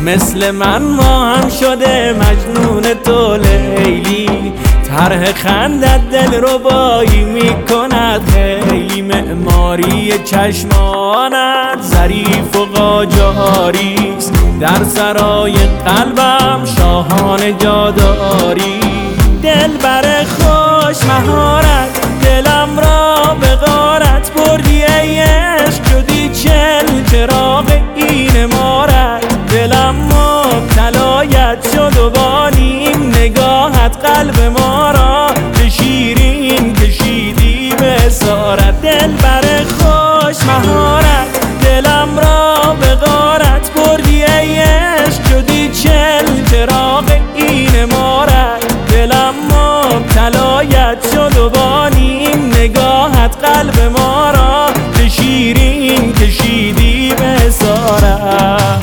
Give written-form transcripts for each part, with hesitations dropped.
مثل من ما هم شده مجنون تو لیلی. طرح خندت دل ربایی میکند خیلی، معماری چشمانت ظریف و قاجاریست، در سرای قلبم شاهانه جاداری. دل بر خوش مهارت دلم را به غارت بردی ای عشق، شدی چل چراغ این مارت. دلم مبتلایت شد و با نیم نگاهت قلب ما را به شیرین کشیدی به اسارت. دل بر خوش مهارت دلم را به غارت بردی ای عشق، شدی چل چراغ این مارت. دلم مبتلایت شد و با نیم نگاهت قلب ما را به شیرین کشیدی به اسارت.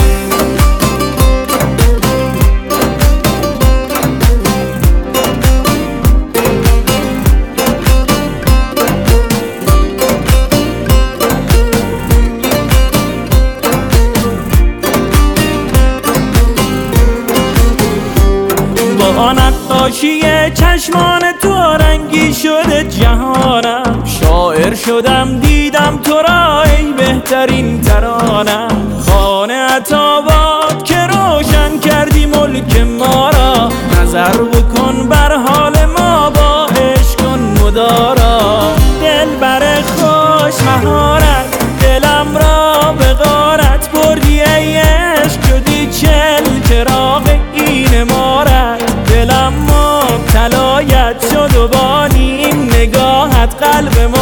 با نقاشی چشمان تو رنگی شده جهانم، شاعر شدم دیدم تو را ای بهترین ترانم. خانه عطاباد که روشن کردی ملک ما را، نظر بکن بر حال ما با عشق کن مدارا. دل بر خوش مهارت دلم را به غارت بردی ای عشق، شدی چل چراغ این مارت. دلم مبتلایت شد و با نیم نگاهت قلب